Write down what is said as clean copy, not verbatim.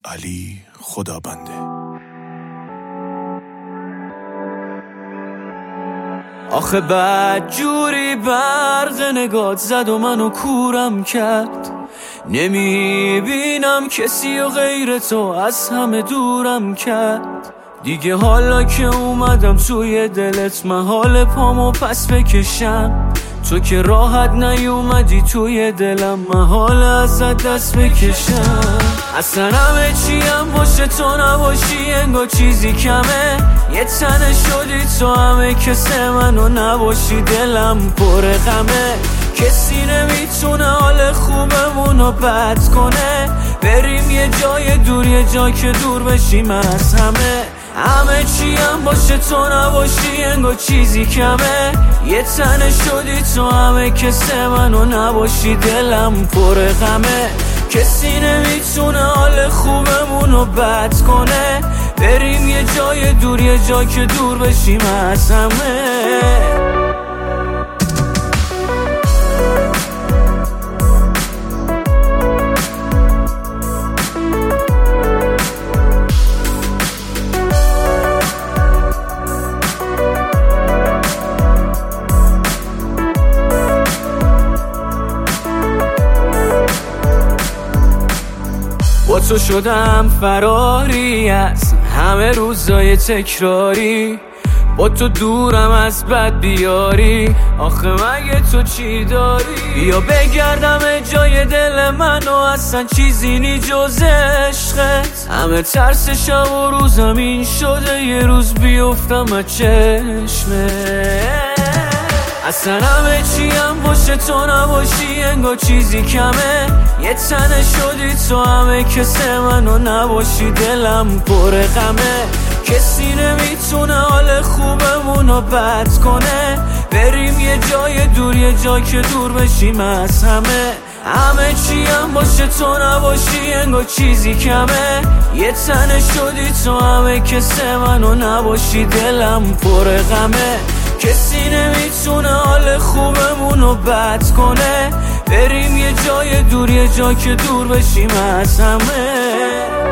علی خدابنده. آخه بد جوری برق نگات زد و منو کورم کرد، نمیبینم کسی و غیر تو از همه دورم کرد. دیگه حالا که اومدم توی دلت محال پامو پس بکشم، تو که راحت نیومدی توی دلم محال ازت دست بکشم. اصلا همه چیم باشه تو نباشی انگار چیزی کمه، یه تنه شدی تو همه کسه منو نباشی دلم پر غمه. کسی نمیتونه حال خوبمونو بد کنه، بریم یه جای دور، یه جا که دور بشیم از همه. همه چیم باشه تو نباشی انگار چیزی کمه، یه تنه شدی تو همه کسه منو نباشی دلم پر غمه. کسی نمیتونه حال خوبمونو بد کنه، بریم یه جای دور، یه جا که دور بشیم از همه. با تو شدم فراری از همه روزای تکراری، با تو دورم از بد بیاری. آخه مگه تو چی داری؟ بیا بگردم جای دل منو، اصلا چیزی نی جز عشقت. همه ترس شب و روزم این شده یه روز بیفتم از چشمت. اصلا همه چیم باشه تو نباشی انگار چیزی کمه، یه تنه شدی تو همه کسه منو نباشی دلم پر غمه. کسی نمیتونه حال خوبمونو بد کنه، بریم یه جای دور، یه جا که دور بشیم از همه. همه چیم باشه تو نباشی انگار چیزی کمه، یه تنه شدی تو همه کسه منو نباشی دلم پر غمه. کسی نمیتونه حال خوبمونو بد کنه، بریم یه جای دور، یه جا که دور بشیم از همه.